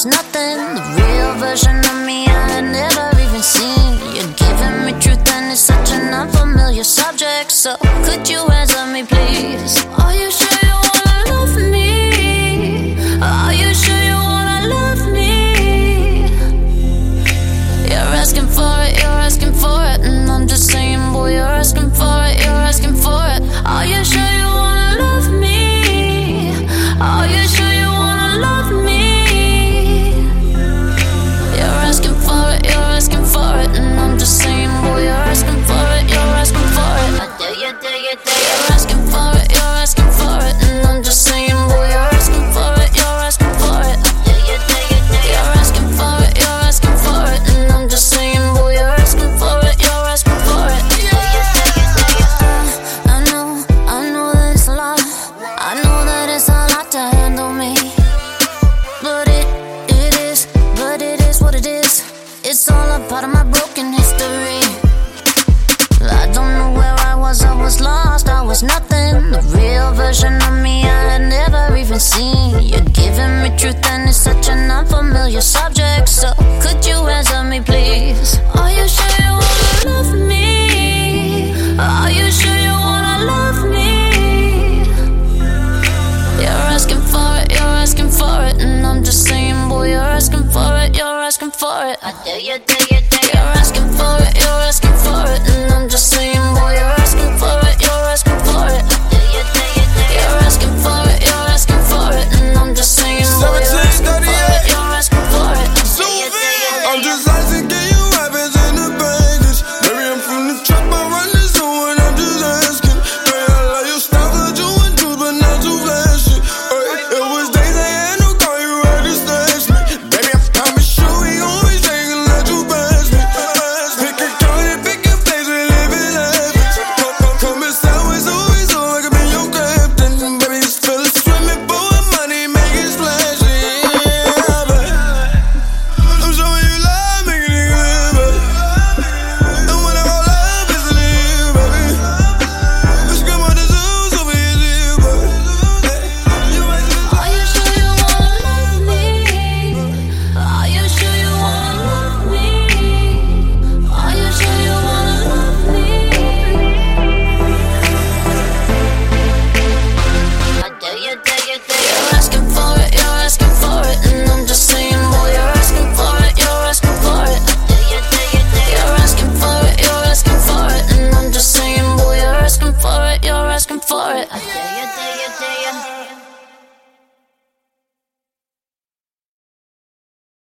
was nothing. The real version of me I had never even seen. You're giving me truth and it's such an unfamiliar subject. So could you answer me please? Are you sure you wanna love me? Are you sure you wanna love me? You're asking for it, you're asking for it, and I'm just saying, boy, you're asking for it, you're asking for it. Are you sure you wanna love me? Are you sure you wanna love me? You're asking for it, you're asking for it, and I'm just saying, boy, you're asking for it, you're asking for it. I dare you, dare you, dare you. You're asking for it, you're asking for it, and I'm just saying, boy, you're asking for it, you're asking for it. I dare you, dare you, dare you. You're asking for it, you're asking for it, and I'm just saying, boy, you're asking for it, you're asking for it. I know that it's a lot. I know that it's a lot to handle me, but it is what it is. It's all a part of my broken history. I don't know where I was lost, I was nothing. The real version of me I had never even seen. You're giving me truth and it's such an unfamiliar subject. So could you answer me please? Are you sure you wanna love me? Are you sure you wanna love me? You're asking for it, you're asking for it, and I'm just saying, boy, you're asking for it, you're asking for it. I dare you, dare you, dare you. You're asking for it, you're asking for it, and I'm just saying, boy, you're asking for it, you're asking for it. I dare you, dare you, dare you. You're asking for it, you're asking for it, and I'm just saying, boy, you're asking for it, you're asking for it. I'm just asking, can you rap it in the baggage? Maybe I'm from the trap, I run this zone, and I'm just asking. Girl, I love your style, cause you and truth, but not too flashy. It was days I had no car, you had to stash me. Baby, I promise you, we always ain't gonna let you pass me. Pick a card and pick a place, we live it lavish. Come inside with always so I can be your captain. Baby, this fella swimming for money, make it splashy. Yeah, but I'm showing you love, make a nigga live, baby. And when I roll up, it's in you, baby. Let's come on the zoo, over here, baby. Are you sure you wanna love me? Are you sure you wanna love me? Are you sure you wanna love me? I dare you, dare you, dare you. You're asking for it, you're asking for it, and I'm just saying, boy, you're asking for it, you're asking for it. I dare you, dare you, dare you. You're asking for it, you're asking for it, and I'm just saying, boy, you're asking for it, you're asking for it. I dare you, dare you, dare you.